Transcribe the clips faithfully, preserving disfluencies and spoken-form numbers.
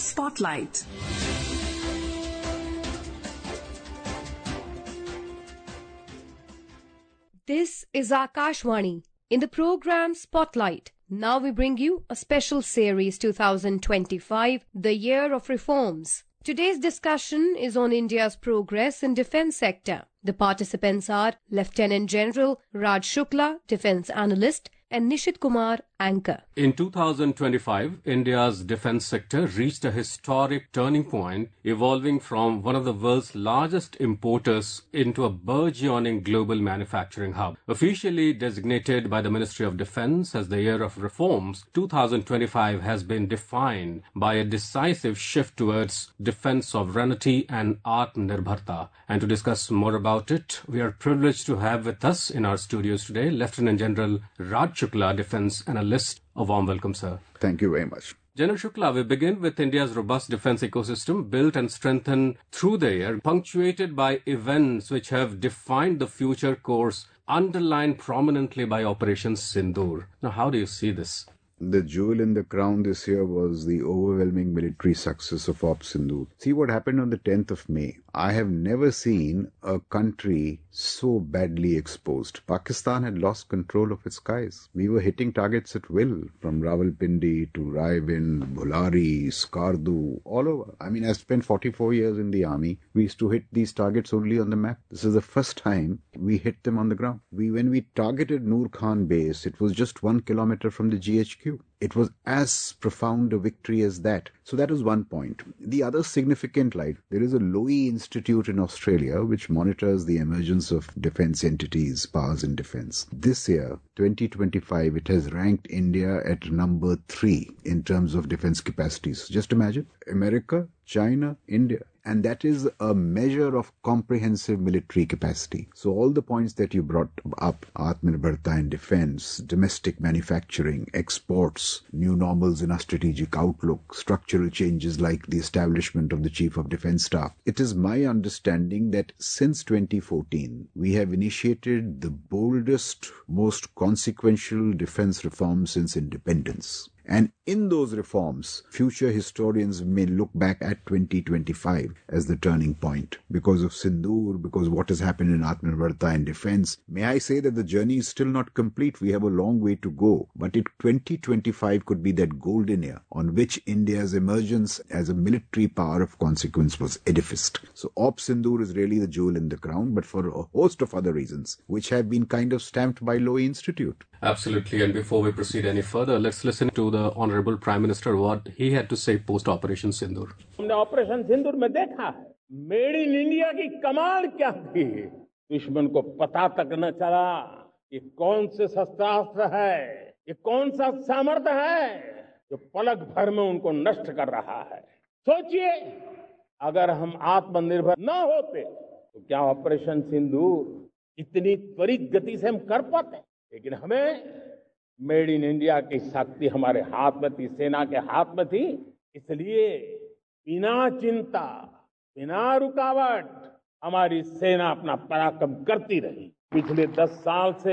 Spotlight. This is Akashvani. In the program Spotlight, now we bring you a special series twenty twenty-five, the year of reforms. Today's discussion is on India's progress in defense sector. The participants are Lieutenant General Raj Shukla, defense analyst, and Nishit Kumar, anchor. In two thousand twenty-five, India's defense sector reached a historic turning point, evolving from one of the world's largest importers into a burgeoning global manufacturing hub. Officially designated by the Ministry of Defense as the year of reforms, two thousand twenty-five has been defined by a decisive shift towards defense sovereignty and Atmanirbharta. And to discuss more about it, we are privileged to have with us in our studios today Lieutenant General Raj Shukla, defense analyst. A warm welcome, sir. Thank you very much. General Shukla, we begin with India's robust defense ecosystem built and strengthened through the year, punctuated by events which have defined the future course, underlined prominently by Operation Sindoor. Now, how do you see this? The jewel in the crown this year was the overwhelming military success of Operation Sindoor. See what happened on the tenth of May. I have never seen a country so badly exposed. Pakistan had lost control of its skies. We were hitting targets at will, from Rawalpindi to Raiwind, Bhulari, Skardu, all over. I mean, I spent forty-four years in the army. We used to hit these targets only on the map. This is the first time we hit them on the ground. We, when we targeted Noor Khan base, it was just one kilometer from the G H Q. It was as profound a victory as that. So that was one point. The other significant light, there is a Lowy Institute in Australia which monitors the emergence of defense entities, powers in defense. This year, twenty twenty-five, it has ranked India at number three in terms of defense capacities. Just imagine, America, China, India. And that is a measure of comprehensive military capacity. So all the points that you brought up, Atmanirbharta and defense, domestic manufacturing, exports, new normals in our strategic outlook, structural changes like the establishment of the Chief of Defense Staff. It is my understanding that since twenty fourteen, we have initiated the boldest, most consequential defense reform since independence. And in those reforms, future historians may look back at twenty twenty-five as the turning point. Because of Sindoor, because what has happened in Atmanirbharta and defense, may I say that the journey is still not complete. We have a long way to go. But it, twenty twenty-five could be that golden year on which India's emergence as a military power of consequence was edificed. So Operation Sindoor is really the jewel in the crown, but for a host of other reasons, which have been kind of stamped by Lowy Institute. Absolutely. And before we proceed any further, let's listen to the Honorable Prime Minister, what he had to say post-Operation Sindoor. हमने operation Sindoor में देखा है, made in India की कमाल क्या थी। दुश्मन को पता तक न चला कि कौन से शस्त्रास्त्र है, ये कौन सा सामर्थ्य है जो पलक भर में उनको नष्ट कर रहा है। सोचिए, अगर हम आत्मनिर्भर न होते तो क्या ऑपरेशन सिंदूर इतनी त्वरित गति से हम कर पाते। लेकिन हमें मेड इन इंडिया की शक्ति हमारे हाथ में थी, सेना के हाथ में थी, इसलिए बिना चिंता, बिना रुकावट हमारी सेना अपना पराक्रम करती रही। पिछले दस साल से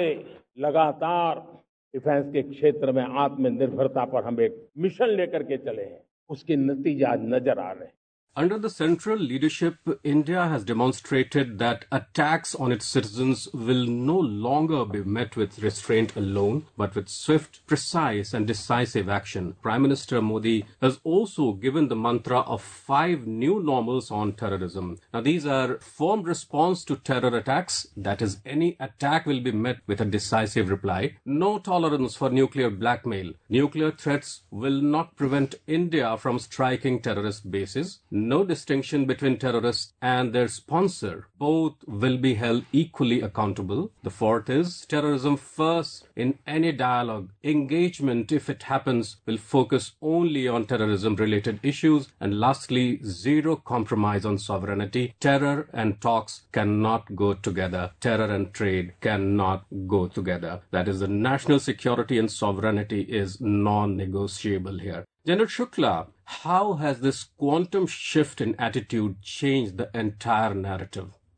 लगातार डिफेंस के क्षेत्र में आत्मनिर्भरता पर हम एक मिशन लेकर के चले हैं, उसके नतीजे आज नजर आ रहे हैं। Under the central leadership, India has demonstrated that attacks on its citizens will no longer be met with restraint alone, but with swift, precise and decisive action. Prime Minister Modi has also given the mantra of five new normals on terrorism. Now, these are firm response to terror attacks. That is, any attack will be met with a decisive reply. No tolerance for nuclear blackmail. Nuclear threats will not prevent India from striking terrorist bases. No distinction between terrorists and their sponsor. Both will be held equally accountable. The fourth is terrorism first in any dialogue. Engagement, if it happens, will focus only on terrorism-related issues. And lastly, zero compromise on sovereignty. Terror and talks cannot go together. Terror and trade cannot go together. That is, the national security and sovereignty is non-negotiable here. General Shukla, how has this quantum shift in attitude changed the entire narrative?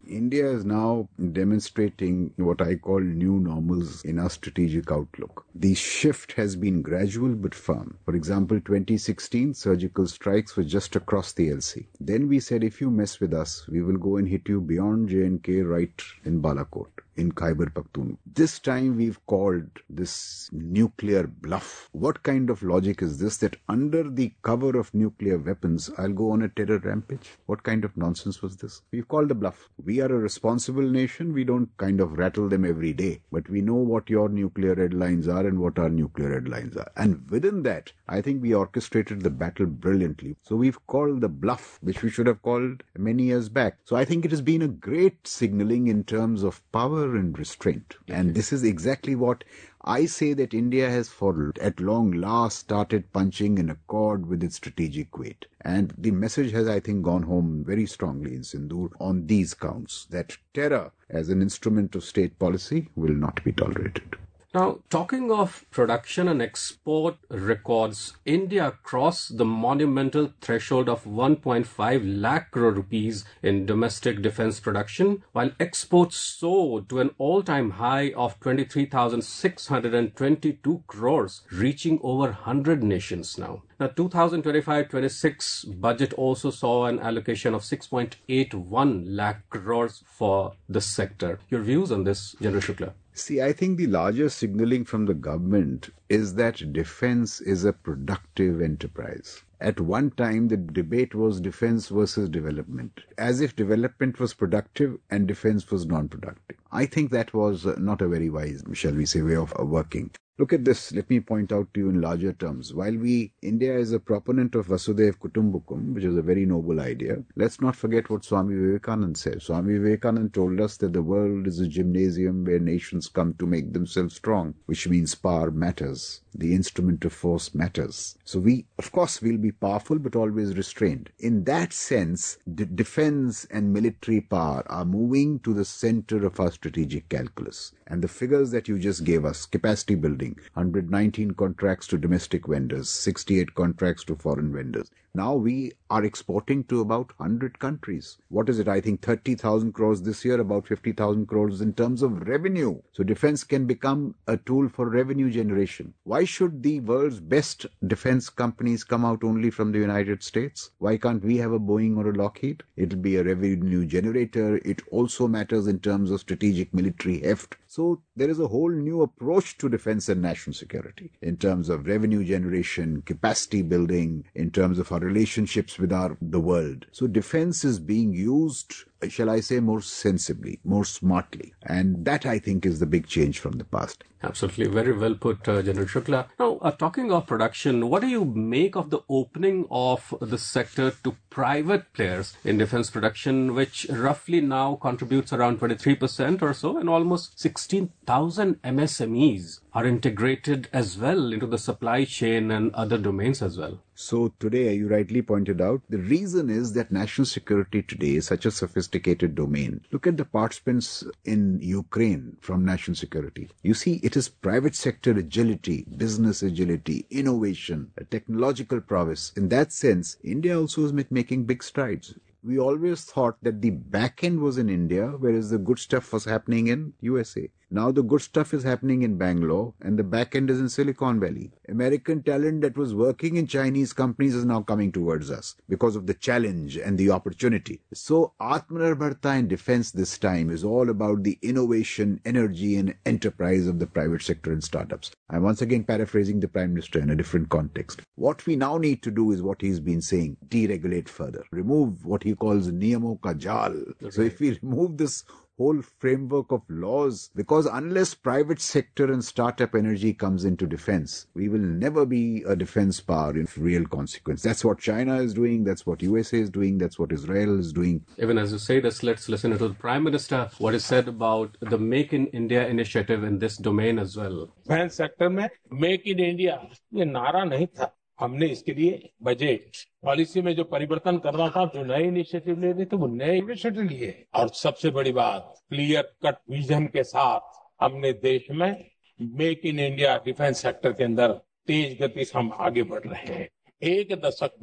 India is now demonstrating what I call new normals in our strategic outlook. The shift has been gradual but firm. For example, twenty sixteen, surgical strikes were just across the L C. Then we said, if you mess with us, we will go and hit you beyond J and K right in Balakot, in Khyber Pakhtunkhwa. This time we've called this nuclear bluff. What kind of logic is this, that under the cover of nuclear weapons, I'll go on a terror rampage? What kind of nonsense was this? We've called a bluff. We are a responsible nation. We don't kind of rattle them every day, but we know what your nuclear red lines are and what our nuclear red lines are. And within that, I think we orchestrated the battle brilliantly. So we've called the bluff, which we should have called many years back. So I think it has been a great signaling in terms of power and restraint. And this is exactly what I say, that India has for at long last started punching in accord with its strategic weight. And the message has, I think, gone home very strongly in Sindoor on these counts, that terror as an instrument of state policy will not be tolerated. Now, talking of production and export records, India crossed the monumental threshold of one point five lakh crore rupees in domestic defense production, while exports soared to an all-time high of twenty-three thousand six hundred twenty-two crores, reaching over one hundred nations now. Now, twenty twenty-five twenty-six budget also saw an allocation of six point eight one lakh crores for the sector. Your views on this, General Shukla? See, I think the larger signaling from the government is that defense is a productive enterprise. At one time, the debate was defense versus development, as if development was productive and defense was non-productive. I think that was not a very wise, shall we say, way of working. Look at this. Let me point out to you in larger terms. While we, India is a proponent of Vasudhaiva Kutumbakam, which is a very noble idea, let's not forget what Swami Vivekananda said. Swami Vivekananda told us that the world is a gymnasium where nations come to make themselves strong, which means power matters. The instrument of force matters. So we, of course, will be powerful, but always restrained. In that sense, the defense and military power are moving to the center of our strategic calculus. And the figures that you just gave us, capacity building, one hundred nineteen contracts to domestic vendors, sixty-eight contracts to foreign vendors. Now we are exporting to about one hundred countries. What is it? I think thirty thousand crores this year, about fifty thousand crores in terms of revenue. So defense can become a tool for revenue generation. Why should the world's best defense companies come out only from the United States? Why can't we have a Boeing or a Lockheed? It'll be a revenue generator. It also matters in terms of strategic military heft. So there is a whole new approach to defense and national security in terms of revenue generation, capacity building, in terms of our relationships with our the world. So defense is being used, shall I say, more sensibly, more smartly. And that, I think, is the big change from the past. Absolutely. Very well put, uh, General Shukla. Now, uh, talking of production, what do you make of the opening of the sector to private players in defense production, which roughly now contributes around twenty-three percent or so, and almost sixteen thousand M S M Es are integrated as well into the supply chain and other domains as well? So today, you rightly pointed out, the reason is that national security today is such a sophisticated domain. Look at the participants in Ukraine from national security. You see, it is private sector agility, business agility, innovation, a technological prowess. In that sense, India also is making big strides. We always thought that the back end was in India, whereas the good stuff was happening in U S A. Now the good stuff is happening in Bangalore and the back end is in Silicon Valley. American talent that was working in Chinese companies is now coming towards us because of the challenge and the opportunity. So Atmanirbharta in defense this time is all about the innovation, energy and enterprise of the private sector and startups. I'm once again paraphrasing the Prime Minister in a different context. What we now need to do is what he's been saying, deregulate further, remove what he calls niyamo ka jal. Okay. So if we remove this whole framework of laws, because unless private sector and startup energy comes into defense, we will never be a defense power in real consequence. That's what China is doing, that's what U S A is doing, that's what Israel is doing. Even as you say this, let's listen to the Prime Minister, what is said about the Make in India initiative in this domain as well. Defense sector में Make in India ये नारा नहीं था. हमने इसके लिए budget policy में जो परिवर्तन करना था, जो नए इनिशिएटिव लेने थे वो नए इनिशिएटिव लिए. और सबसे बड़ी बात, क्लियर कट विजन के साथ हमने देश में Make in India defence sector के अंदर तेज गति से हम आगे बढ़ रहे हैं. एक दशक में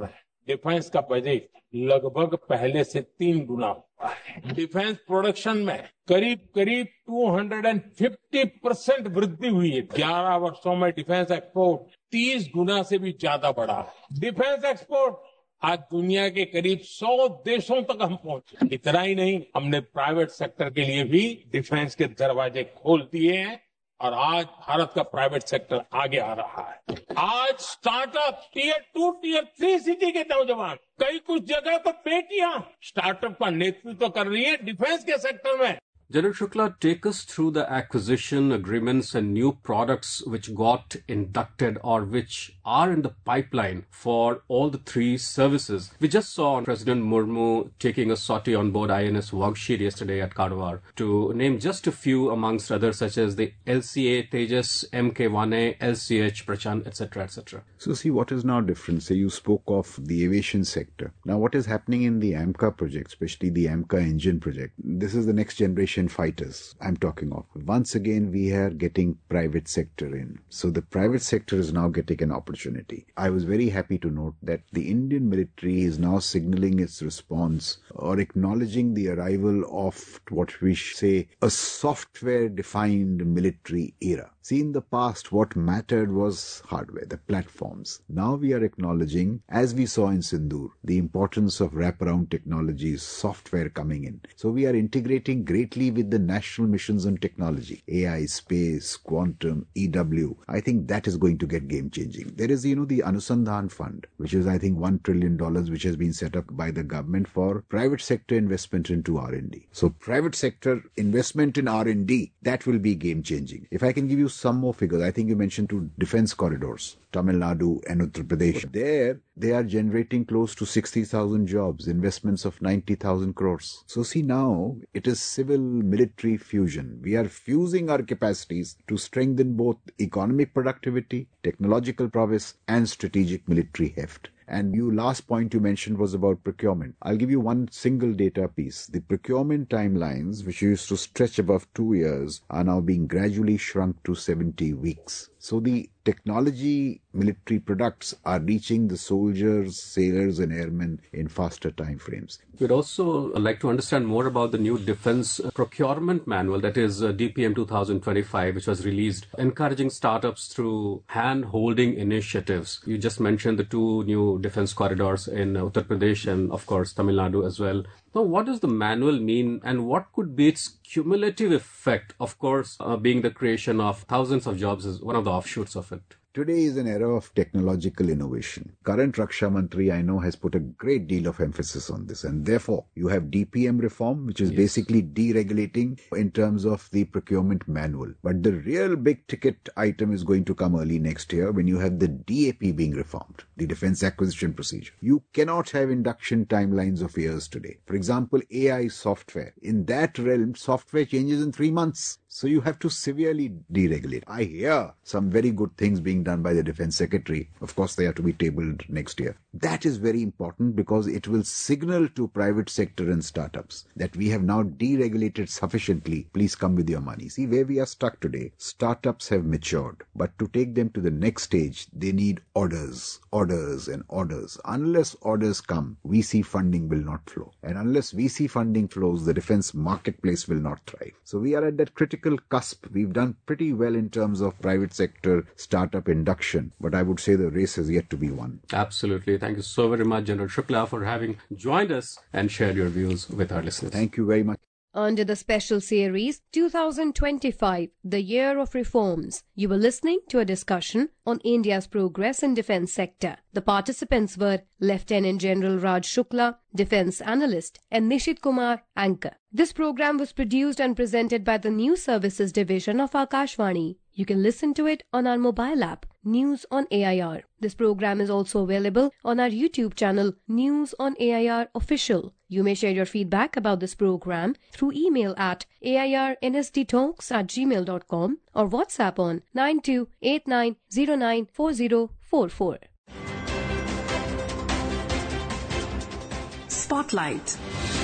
डिफेंस का बजट लगभग पहले से तीन गुना हुआ है। डिफेंस प्रोडक्शन में करीब करीब दो सौ पचास परसेंट वृद्धि हुई है। ग्यारह वर्षों में डिफेंस एक्सपोर्ट तीस गुना से भी ज्यादा बढ़ा है। डिफेंस एक्सपोर्ट आज दुनिया के करीब सौ देशों तक हम पहुंचे। इतना ही नहीं, हमने प्राइवेट सेक्टर के लिए भी डिफेंस के दरवाजे खोल दिए हैं और आज भारत का प्राइवेट सेक्टर आगे आ रहा है। आज startup tier two tier three city के नौजवान, कई कुछ जगह तो बेटियां स्टार्टअप का नेतृत्व कर रही है डिफेंस के सेक्टर में। General Shukla, take us through the acquisition agreements and new products which got inducted or which are in the pipeline for all the three services. We just saw President Murmu taking a sortie on board I N S Waghsheer yesterday at Karwar, to name just a few amongst others such as the L C A Tejas, M K one A, L C H Prachand, et cetera, et cetera. So see what is now different. Say you spoke of the aviation sector. Now what is happening in the AMCA project, especially the AMCA engine project? This is the next generation fighters I'm talking of. Once again, we are getting private sector in. So the private sector is now getting an opportunity. I was very happy to note that the Indian military is now signaling its response or acknowledging the arrival of what we say a software-defined military era. See, in the past, what mattered was hardware, the platforms. Now we are acknowledging, as we saw in Sindoor, the importance of wraparound technologies, software coming in. So we are integrating greatly with the national missions on technology, A I, space, quantum, E W. I think that is going to get game-changing. There is, you know, the Anusandhan Fund, which is, I think, one trillion dollars, which has been set up by the government for private sector investment into R and D. So private sector investment in R and D, that will be game-changing. If I can give you some more figures, I think you mentioned two defense corridors, Tamil Nadu and Uttar Pradesh. There, they are generating close to sixty thousand jobs, investments of ninety thousand crores. So see, now it is civil-military fusion. We are fusing our capacities to strengthen both economic productivity, technological prowess, and strategic military heft. And you last point you mentioned was about procurement. I'll give you one single data piece. The procurement timelines, which used to stretch above two years, are now being gradually shrunk to seventy weeks. So the technology military products are reaching the soldiers, sailors and airmen in faster time frames. We'd also like to understand more about the new Defense Procurement Manual, that is uh, D P M twenty twenty-five, which was released, encouraging startups through hand-holding initiatives. You just mentioned the two new defense corridors in Uttar Pradesh and, of course, Tamil Nadu as well. Now, what does the manual mean and what could be its cumulative effect? Of course, uh, being the creation of thousands of jobs is one of the offshoots of it. Today is an era of technological innovation. Current Raksha Mantri, I know, has put a great deal of emphasis on this. And therefore, you have D P M reform, which is yes. basically deregulating in terms of the procurement manual. But the real big ticket item is going to come early next year when you have the D A P being reformed, the Defense Acquisition Procedure. You cannot have induction timelines of years today. For example, A I software. In that realm, software changes in three months. So you have to severely deregulate. I hear some very good things being done by the Defense Secretary. Of course, they are to be tabled next year. That is very important because it will signal to private sector and startups that we have now deregulated sufficiently. Please come with your money. See where we are stuck today. Startups have matured, but to take them to the next stage, they need orders, orders and orders. Unless orders come, V C funding will not flow. And unless V C funding flows, the defense marketplace will not thrive. So we are at that critical cusp. We've done pretty well in terms of private sector startup induction, but I would say the race has yet to be won. Absolutely. Thank you so very much, General Shukla, for having joined us and shared your views with our listeners. Thank you very much. Under the special series two thousand twenty-five, the Year of Reforms, you were listening to a discussion on India's progress in defense sector. The participants were Lieutenant General Raj Shukla, Defense Analyst, and Nishit Kumar, Anchor. This program was produced and presented by the News Services Division of Akashvani. You can listen to it on our mobile app, News on A I R. This program is also available on our YouTube channel, News on A I R Official. You may share your feedback about this program through email at A I R N S D talks at gmail dot com or WhatsApp on nine two eight nine zero nine four zero four four. Spotlight.